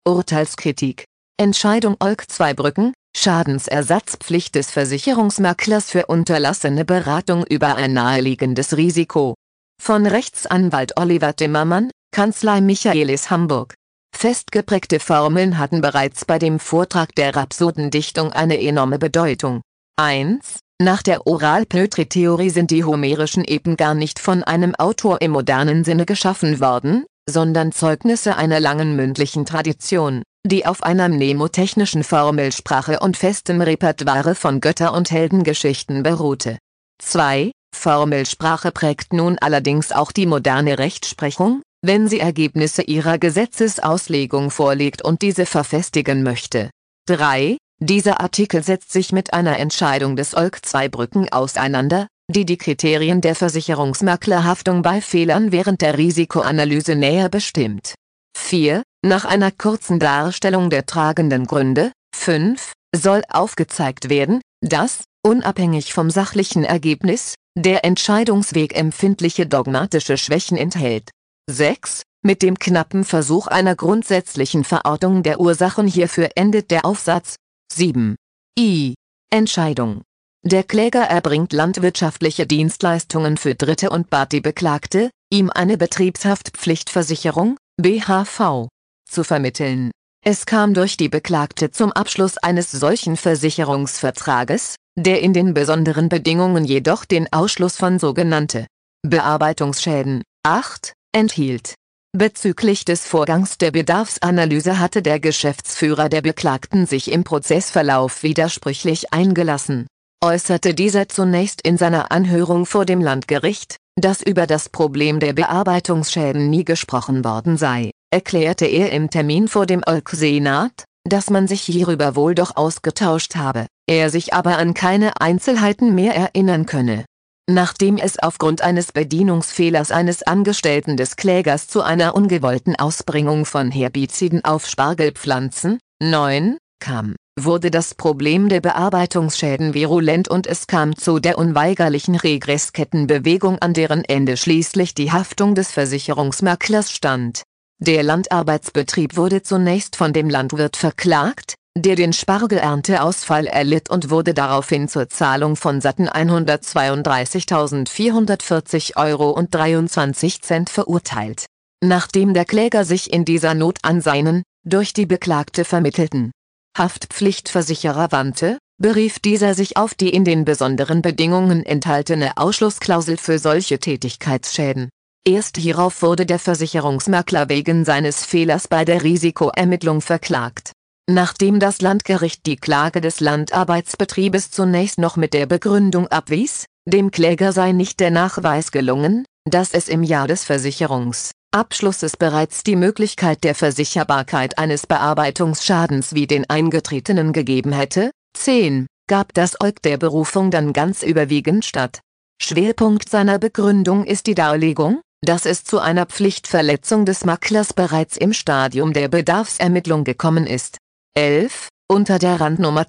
Urteilskritik. Entscheidung Olk Zweibrücken, Schadensersatzpflicht des Versicherungsmaklers für unterlassene Beratung über ein naheliegendes Risiko. Von Rechtsanwalt Oliver Timmermann, Kanzlei Michaelis Hamburg. Festgeprägte Formeln hatten bereits bei dem Vortrag der Rhapsodendichtung eine enorme Bedeutung. 1. Nach der Oral-Poetry-Theorie sind die homerischen Epen gar nicht von einem Autor im modernen Sinne geschaffen worden, sondern Zeugnisse einer langen mündlichen Tradition, die auf einer mnemotechnischen Formelsprache und festem Repertoire von Götter- und Heldengeschichten beruhte. 2. Formelsprache prägt nun allerdings auch die moderne Rechtsprechung, wenn sie Ergebnisse ihrer Gesetzesauslegung vorlegt und diese verfestigen möchte. 3. Dieser Artikel setzt sich mit einer Entscheidung des Olk Zweibrücken auseinander, die die Kriterien der Versicherungsmaklerhaftung bei Fehlern während der Risikoanalyse näher bestimmt. 4. Nach einer kurzen Darstellung der tragenden Gründe, 5, soll aufgezeigt werden, dass, unabhängig vom sachlichen Ergebnis, der Entscheidungsweg empfindliche dogmatische Schwächen enthält. 6. Mit dem knappen Versuch einer grundsätzlichen Verortung der Ursachen hierfür endet der Aufsatz. 7. Entscheidung. Der Kläger erbringt landwirtschaftliche Dienstleistungen für Dritte und bat die Beklagte, ihm eine Betriebshaftpflichtversicherung, BHV, zu vermitteln. Es kam durch die Beklagte zum Abschluss eines solchen Versicherungsvertrages, der in den besonderen Bedingungen jedoch den Ausschluss von sogenannte Bearbeitungsschäden, 8, enthielt. Bezüglich des Vorgangs der Bedarfsanalyse hatte der Geschäftsführer der Beklagten sich im Prozessverlauf widersprüchlich eingelassen. Äußerte dieser zunächst in seiner Anhörung vor dem Landgericht, dass über das Problem der Bearbeitungsschäden nie gesprochen worden sei, erklärte er im Termin vor dem Olk-Senat, dass man sich hierüber wohl doch ausgetauscht habe, er sich aber an keine Einzelheiten mehr erinnern könne. Nachdem es aufgrund eines Bedienungsfehlers eines Angestellten des Klägers zu einer ungewollten Ausbringung von Herbiziden auf Spargelpflanzen, 9, kam, wurde das Problem der Bearbeitungsschäden virulent und es kam zu der unweigerlichen Regresskettenbewegung, an deren Ende schließlich die Haftung des Versicherungsmaklers stand. Der Landarbeitsbetrieb wurde zunächst von dem Landwirt verklagt, der den Spargelernteausfall erlitt und wurde daraufhin zur Zahlung von satten 132.440,23 € verurteilt. Nachdem der Kläger sich in dieser Not an seinen, durch die Beklagte vermittelten Haftpflichtversicherer wandte, berief dieser sich auf die in den besonderen Bedingungen enthaltene Ausschlussklausel für solche Tätigkeitsschäden. Erst hierauf wurde der Versicherungsmakler wegen seines Fehlers bei der Risikoermittlung verklagt. Nachdem das Landgericht die Klage des Landarbeitsbetriebes zunächst noch mit der Begründung abwies, dem Kläger sei nicht der Nachweis gelungen, dass es im Jahr des Versicherungsabschlusses bereits die Möglichkeit der Versicherbarkeit eines Bearbeitungsschadens wie den eingetretenen gegeben hätte, 10, gab das Olk der Berufung dann ganz überwiegend statt. Schwerpunkt seiner Begründung ist die Darlegung, dass es zu einer Pflichtverletzung des Maklers bereits im Stadium der Bedarfsermittlung gekommen ist. 11. Unter der Randnummer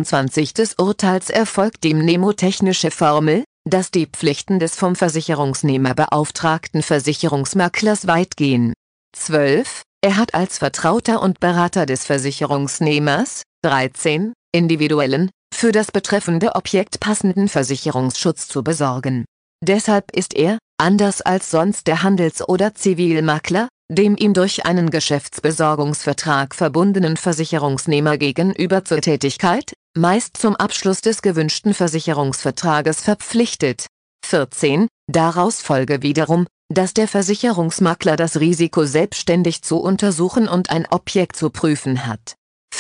22 des Urteils erfolgt die mnemotechnische Formel, dass die Pflichten des vom Versicherungsnehmer beauftragten Versicherungsmaklers weit gehen. 12. Er hat als Vertrauter und Berater des Versicherungsnehmers, 13, individuellen, für das betreffende Objekt passenden Versicherungsschutz zu besorgen. Deshalb ist er, anders als sonst der Handels- oder Zivilmakler, dem ihm durch einen Geschäftsbesorgungsvertrag verbundenen Versicherungsnehmer gegenüber zur Tätigkeit, meist zum Abschluss des gewünschten Versicherungsvertrages verpflichtet. 14. Daraus folge wiederum, dass der Versicherungsmakler das Risiko selbstständig zu untersuchen und ein Objekt zu prüfen hat.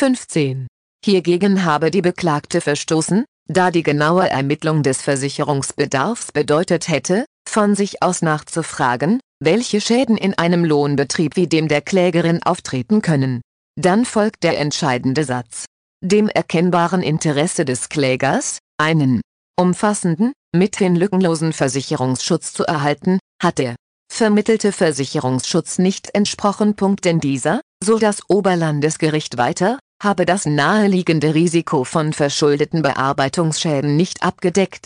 15. Hiergegen habe die Beklagte verstoßen, da die genaue Ermittlung des Versicherungsbedarfs bedeutet hätte, von sich aus nachzufragen, welche Schäden in einem Lohnbetrieb wie dem der Klägerin auftreten können. Dann folgt der entscheidende Satz. Dem erkennbaren Interesse des Klägers, einen umfassenden, mithin lückenlosen Versicherungsschutz zu erhalten, hat der vermittelte Versicherungsschutz nicht entsprochen. Denn dieser, so das Oberlandesgericht weiter, habe das naheliegende Risiko von verschuldeten Bearbeitungsschäden nicht abgedeckt.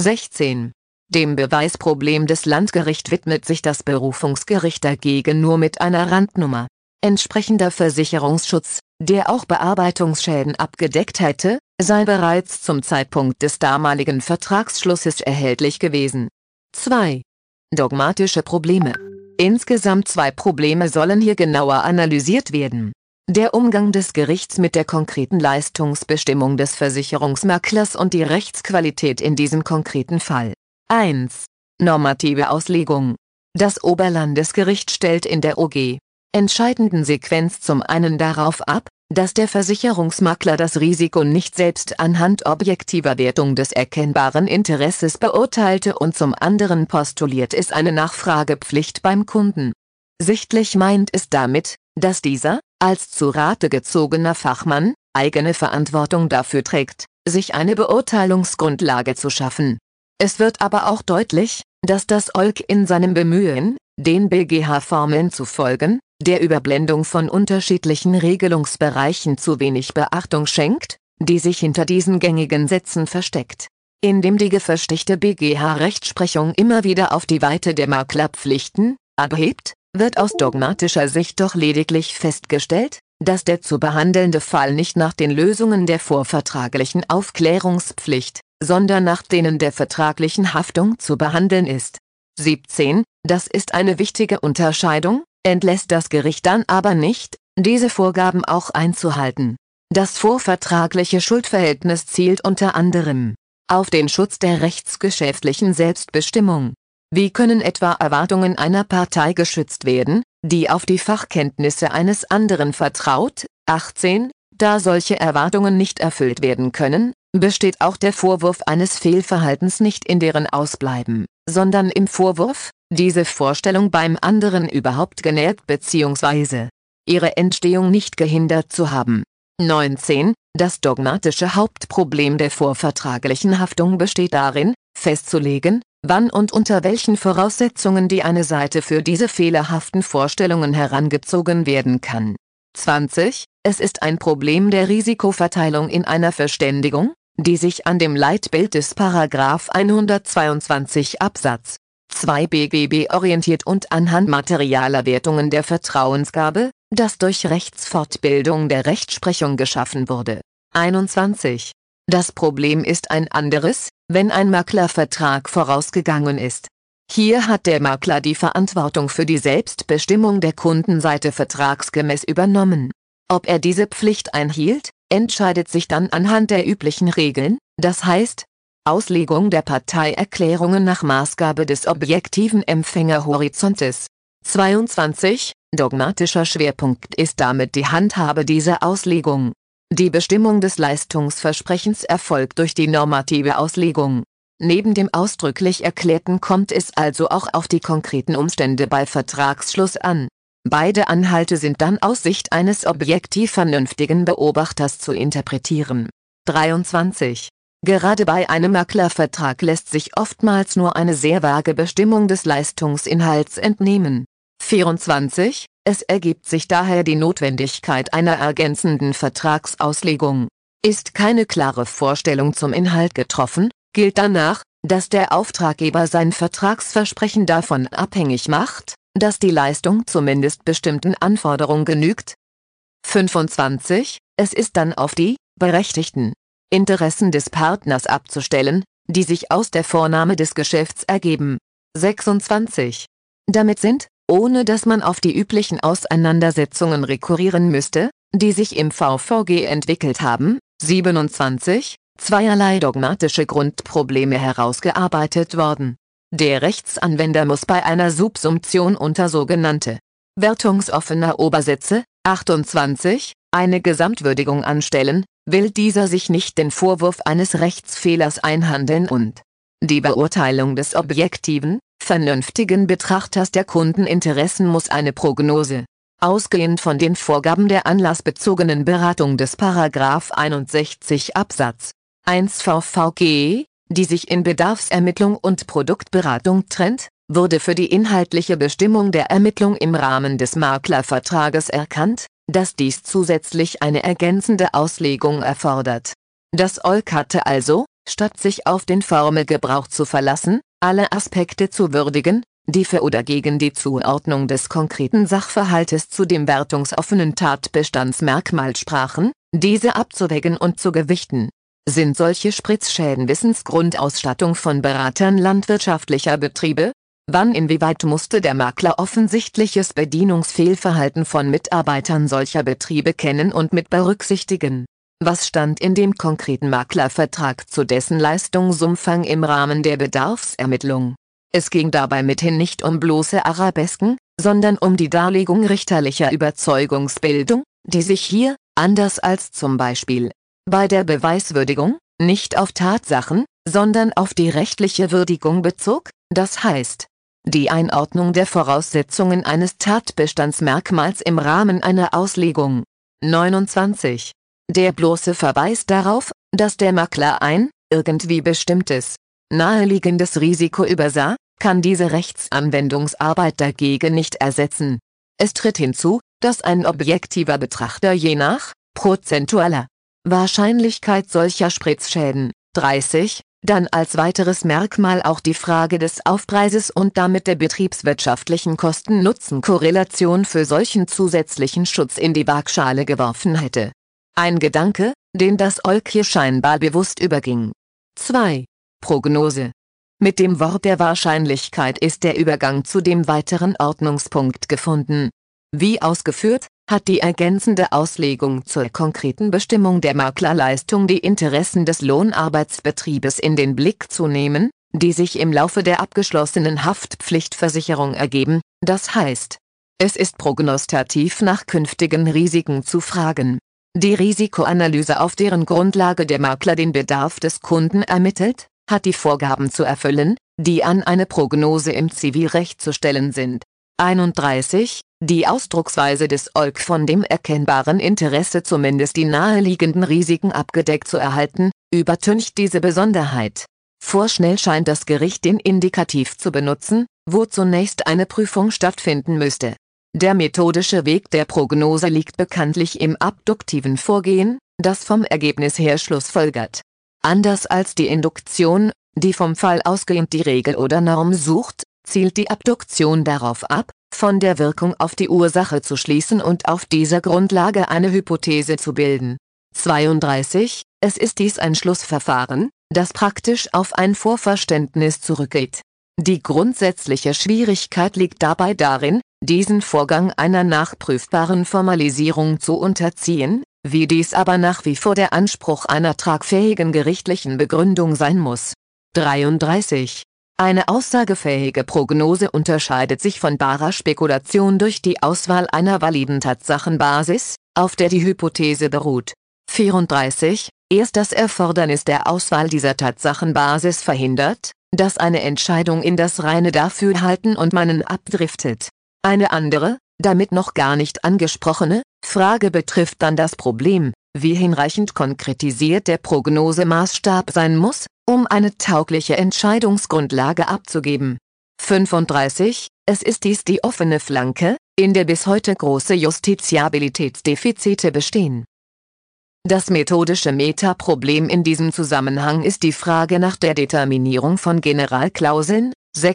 16. Dem Beweisproblem des Landgerichts widmet sich das Berufungsgericht dagegen nur mit einer Randnummer. Entsprechender Versicherungsschutz, der auch Bearbeitungsschäden abgedeckt hätte, sei bereits zum Zeitpunkt des damaligen Vertragsschlusses erhältlich gewesen. 2. Dogmatische Probleme. Insgesamt 2 Probleme sollen hier genauer analysiert werden. Der Umgang des Gerichts mit der konkreten Leistungsbestimmung des Versicherungsmaklers und die Rechtsqualität in diesem konkreten Fall. 1. Normative Auslegung. Das Oberlandesgericht stellt in der OG entscheidenden Sequenz zum einen darauf ab, dass der Versicherungsmakler das Risiko nicht selbst anhand objektiver Wertung des erkennbaren Interesses beurteilte und zum anderen postuliert es eine Nachfragepflicht beim Kunden. Sichtlich meint es damit, dass dieser, als zu Rate gezogener Fachmann, eigene Verantwortung dafür trägt, sich eine Beurteilungsgrundlage zu schaffen. Es wird aber auch deutlich, dass das OLG in seinem Bemühen, den BGH-Formeln zu folgen, der Überblendung von unterschiedlichen Regelungsbereichen zu wenig Beachtung schenkt, die sich hinter diesen gängigen Sätzen versteckt. Indem die verstichte BGH-Rechtsprechung immer wieder auf die Weite der Maklerpflichten abhebt, wird aus dogmatischer Sicht doch lediglich festgestellt, dass der zu behandelnde Fall nicht nach den Lösungen der vorvertraglichen Aufklärungspflicht, sondern nach denen der vertraglichen Haftung zu behandeln ist. 17. Das ist eine wichtige Unterscheidung, entlässt das Gericht dann aber nicht, diese Vorgaben auch einzuhalten. Das vorvertragliche Schuldverhältnis zielt unter anderem auf den Schutz der rechtsgeschäftlichen Selbstbestimmung. Wie können etwa Erwartungen einer Partei geschützt werden, die auf die Fachkenntnisse eines anderen vertraut? 18. Da solche Erwartungen nicht erfüllt werden können, besteht auch der Vorwurf eines Fehlverhaltens nicht in deren Ausbleiben, sondern im Vorwurf, diese Vorstellung beim anderen überhaupt genährt bzw. ihre Entstehung nicht gehindert zu haben. 19. Das dogmatische Hauptproblem der vorvertraglichen Haftung besteht darin, festzulegen, wann und unter welchen Voraussetzungen die eine Seite für diese fehlerhaften Vorstellungen herangezogen werden kann. 20. Es ist ein Problem der Risikoverteilung in einer Verständigung, die sich an dem Leitbild des § 122 Absatz 2 BGB orientiert und anhand materialer Wertungen der Vertrauensgabe, das durch Rechtsfortbildung der Rechtsprechung geschaffen wurde. 21. Das Problem ist ein anderes, wenn ein Maklervertrag vorausgegangen ist. Hier hat der Makler die Verantwortung für die Selbstbestimmung der Kundenseite vertragsgemäß übernommen. Ob er diese Pflicht einhielt, entscheidet sich dann anhand der üblichen Regeln, das heißt, Auslegung der Parteierklärungen nach Maßgabe des objektiven Empfängerhorizontes. 22. Dogmatischer Schwerpunkt ist damit die Handhabe dieser Auslegung. Die Bestimmung des Leistungsversprechens erfolgt durch die normative Auslegung. Neben dem ausdrücklich Erklärten kommt es also auch auf die konkreten Umstände bei Vertragsschluss an. Beide Anhalte sind dann aus Sicht eines objektiv vernünftigen Beobachters zu interpretieren. 23. Gerade bei einem Maklervertrag lässt sich oftmals nur eine sehr vage Bestimmung des Leistungsinhalts entnehmen. 24. Es ergibt sich daher die Notwendigkeit einer ergänzenden Vertragsauslegung. Ist keine klare Vorstellung zum Inhalt getroffen, gilt danach, dass der Auftraggeber sein Vertragsversprechen davon abhängig macht, dass die Leistung zumindest bestimmten Anforderungen genügt. 25. Es ist dann auf die berechtigten Interessen des Partners abzustellen, die sich aus der Vornahme des Geschäfts ergeben. 26. Damit sind, ohne dass man auf die üblichen Auseinandersetzungen rekurrieren müsste, die sich im VVG entwickelt haben, 27, zweierlei dogmatische Grundprobleme herausgearbeitet worden. Der Rechtsanwender muss bei einer Subsumption unter sogenannte wertungsoffener Obersätze, 28, eine Gesamtwürdigung anstellen, will dieser sich nicht den Vorwurf eines Rechtsfehlers einhandeln und die Beurteilung des objektiven, vernünftigen Betrachters der Kundeninteressen muss eine Prognose, ausgehend von den Vorgaben der anlassbezogenen Beratung des § 61 Absatz 1 VVG, die sich in Bedarfsermittlung und Produktberatung trennt, wurde für die inhaltliche Bestimmung der Ermittlung im Rahmen des Maklervertrages erkannt, dass dies zusätzlich eine ergänzende Auslegung erfordert. Das OLG hatte also, statt sich auf den Formelgebrauch zu verlassen, alle Aspekte zu würdigen, die für oder gegen die Zuordnung des konkreten Sachverhaltes zu dem wertungsoffenen Tatbestandsmerkmal sprachen, diese abzuwägen und zu gewichten. Sind solche Spritzschäden Wissensgrundausstattung von Beratern landwirtschaftlicher Betriebe? Wann inwieweit musste der Makler offensichtliches Bedienungsfehlverhalten von Mitarbeitern solcher Betriebe kennen und mit berücksichtigen? Was stand in dem konkreten Maklervertrag zu dessen Leistungsumfang im Rahmen der Bedarfsermittlung? Es ging dabei mithin nicht um bloße Arabesken, sondern um die Darlegung richterlicher Überzeugungsbildung, die sich hier, anders als zum Beispiel bei der Beweiswürdigung, nicht auf Tatsachen, sondern auf die rechtliche Würdigung bezog, das heißt, die Einordnung der Voraussetzungen eines Tatbestandsmerkmals im Rahmen einer Auslegung. 29. Der bloße Verweis darauf, dass der Makler ein, irgendwie bestimmtes, naheliegendes Risiko übersah, kann diese Rechtsanwendungsarbeit dagegen nicht ersetzen. Es tritt hinzu, dass ein objektiver Betrachter je nach prozentualer Wahrscheinlichkeit solcher Spritzschäden, 30, dann als weiteres Merkmal auch die Frage des Aufpreises und damit der betriebswirtschaftlichen Kosten-Nutzen-Korrelation für solchen zusätzlichen Schutz in die Waagschale geworfen hätte. Ein Gedanke, den das Olk hier scheinbar bewusst überging. 2. Prognose. Mit dem Wort der Wahrscheinlichkeit ist der Übergang zu dem weiteren Ordnungspunkt gefunden. Wie ausgeführt, hat die ergänzende Auslegung zur konkreten Bestimmung der Maklerleistung die Interessen des Lohnarbeitsbetriebes in den Blick zu nehmen, die sich im Laufe der abgeschlossenen Haftpflichtversicherung ergeben, das heißt, es ist prognostativ nach künftigen Risiken zu fragen. Die Risikoanalyse, auf deren Grundlage der Makler den Bedarf des Kunden ermittelt, hat die Vorgaben zu erfüllen, die an eine Prognose im Zivilrecht zu stellen sind. 31. Die Ausdrucksweise des Olk von dem erkennbaren Interesse, zumindest die naheliegenden Risiken abgedeckt zu erhalten, übertüncht diese Besonderheit. Vorschnell scheint das Gericht den Indikativ zu benutzen, wo zunächst eine Prüfung stattfinden müsste. Der methodische Weg der Prognose liegt bekanntlich im abduktiven Vorgehen, das vom Ergebnis her schlussfolgert. Anders als die Induktion, die vom Fall ausgehend die Regel oder Norm sucht, zielt die Abduktion darauf ab, von der Wirkung auf die Ursache zu schließen und auf dieser Grundlage eine Hypothese zu bilden. 32. Es ist dies ein Schlussverfahren, das praktisch auf ein Vorverständnis zurückgeht. Die grundsätzliche Schwierigkeit liegt dabei darin, diesen Vorgang einer nachprüfbaren Formalisierung zu unterziehen, wie dies aber nach wie vor der Anspruch einer tragfähigen gerichtlichen Begründung sein muss. 33. Eine aussagefähige Prognose unterscheidet sich von barer Spekulation durch die Auswahl einer validen Tatsachenbasis, auf der die Hypothese beruht. 34. Erst das Erfordernis der Auswahl dieser Tatsachenbasis verhindert, dass eine Entscheidung in das reine Dafürhalten und Meinen abdriftet. Eine andere, damit noch gar nicht angesprochene, Frage betrifft dann das Problem, wie hinreichend konkretisiert der Prognosemaßstab sein muss, um eine taugliche Entscheidungsgrundlage abzugeben. 35. Es ist dies die offene Flanke, in der bis heute große Justiziabilitätsdefizite bestehen. Das methodische Metaproblem in diesem Zusammenhang ist die Frage nach der Determinierung von Generalklauseln.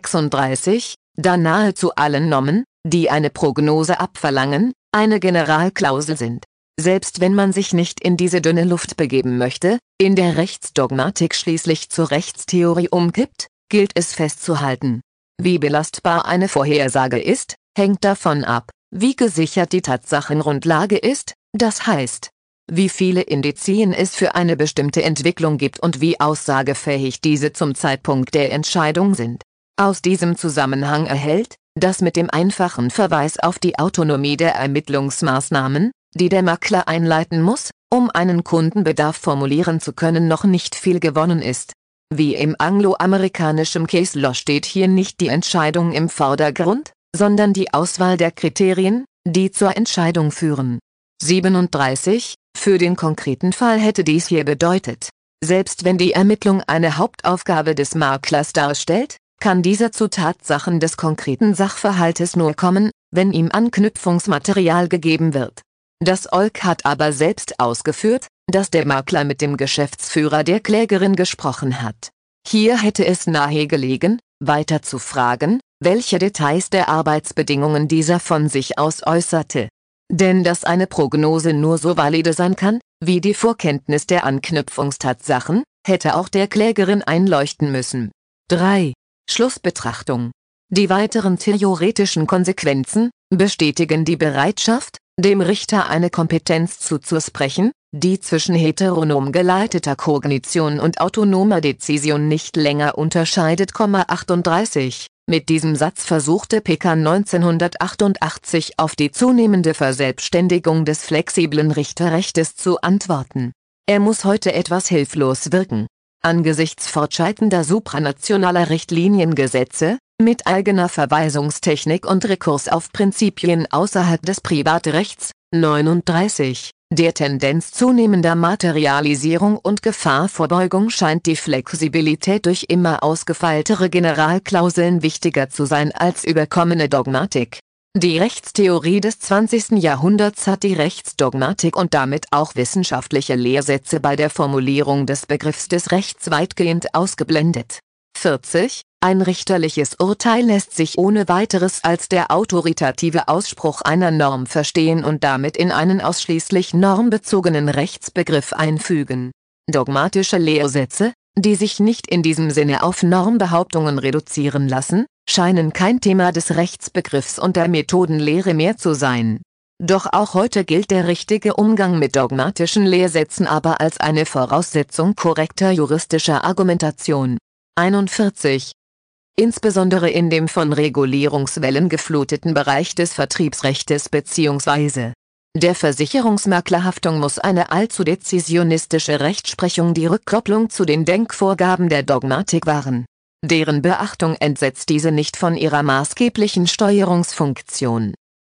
36. Da nahezu alle Normen, die eine Prognose abverlangen, eine Generalklausel sind. Selbst wenn man sich nicht in diese dünne Luft begeben möchte, in der Rechtsdogmatik schließlich zur Rechtstheorie umkippt, gilt es festzuhalten. Wie belastbar eine Vorhersage ist, hängt davon ab, wie gesichert die Tatsachengrundlage ist, das heißt, wie viele Indizien es für eine bestimmte Entwicklung gibt und wie aussagefähig diese zum Zeitpunkt der Entscheidung sind. Aus diesem Zusammenhang erhellt, dass mit dem einfachen Verweis auf die Autonomie der Ermittlungsmaßnahmen, die der Makler einleiten muss, um einen Kundenbedarf formulieren zu können, noch nicht viel gewonnen ist. Wie im angloamerikanischen Case Law steht hier nicht die Entscheidung im Vordergrund, sondern die Auswahl der Kriterien, die zur Entscheidung führen. 37. Für den konkreten Fall hätte dies hier bedeutet, selbst wenn die Ermittlung eine Hauptaufgabe des Maklers darstellt, kann dieser zu Tatsachen des konkreten Sachverhaltes nur kommen, wenn ihm Anknüpfungsmaterial gegeben wird. Das Olk hat aber selbst ausgeführt, dass der Makler mit dem Geschäftsführer der Klägerin gesprochen hat. Hier hätte es nahe gelegen, weiter zu fragen, welche Details der Arbeitsbedingungen dieser von sich aus äußerte. Denn dass eine Prognose nur so valide sein kann, wie die Vorkenntnis der Anknüpfungstatsachen, hätte auch der Klägerin einleuchten müssen. 3. Schlussbetrachtung. Die weiteren theoretischen Konsequenzen bestätigen die Bereitschaft, dem Richter eine Kompetenz zuzusprechen, die zwischen heteronom geleiteter Kognition und autonomer Dezision nicht länger unterscheidet. 38. Mit diesem Satz versuchte Picker 1988 auf die zunehmende Verselbstständigung des flexiblen Richterrechtes zu antworten. Er muss heute etwas hilflos wirken. Angesichts fortschreitender supranationaler Richtliniengesetze, mit eigener Verweisungstechnik und Rekurs auf Prinzipien außerhalb des Privatrechts, 39, der Tendenz zunehmender Materialisierung und Gefahrvorbeugung scheint die Flexibilität durch immer ausgefeiltere Generalklauseln wichtiger zu sein als überkommene Dogmatik. Die Rechtstheorie des 20. Jahrhunderts hat die Rechtsdogmatik und damit auch wissenschaftliche Lehrsätze bei der Formulierung des Begriffs des Rechts weitgehend ausgeblendet. 40. Ein richterliches Urteil lässt sich ohne weiteres als der autoritative Ausspruch einer Norm verstehen und damit in einen ausschließlich normbezogenen Rechtsbegriff einfügen. Dogmatische Lehrsätze, die sich nicht in diesem Sinne auf Normbehauptungen reduzieren lassen, scheinen kein Thema des Rechtsbegriffs und der Methodenlehre mehr zu sein. Doch auch heute gilt der richtige Umgang mit dogmatischen Lehrsätzen aber als eine Voraussetzung korrekter juristischer Argumentation. 41. Insbesondere in dem von Regulierungswellen gefluteten Bereich des Vertriebsrechtes bzw. der Versicherungsmaklerhaftung muss eine allzu dezisionistische Rechtsprechung die Rückkopplung zu den Denkvorgaben der Dogmatik wahren. Deren Beachtung entsetzt diese nicht von ihrer maßgeblichen Steuerungsfunktion.